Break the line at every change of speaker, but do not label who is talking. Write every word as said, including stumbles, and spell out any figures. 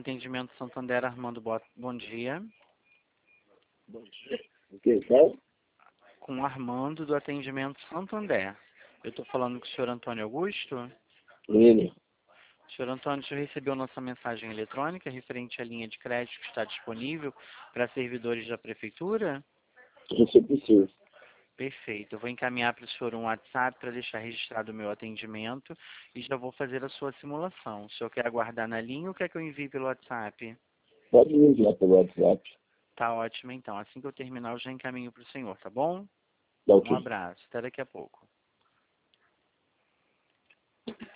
Atendimento Santander, Armando, boa, bom dia.
Bom dia. Quem fala?
Com o Armando, do Atendimento Santander. Eu estou falando com o senhor Antônio Augusto.
Ele.
Senhor Antônio, o senhor recebeu nossa mensagem eletrônica referente à linha de crédito que está disponível para servidores da Prefeitura?
Recebi sim.
Perfeito. Eu vou encaminhar para o senhor um WhatsApp para deixar registrado o meu atendimento e já vou fazer a sua simulação. O senhor quer aguardar na linha ou quer que eu envie pelo WhatsApp?
Pode me enviar pelo WhatsApp.
Tá ótimo, então. Assim que eu terminar, eu já encaminho para o senhor, tá bom?
Tá
Um
ok.
abraço. Até daqui a pouco.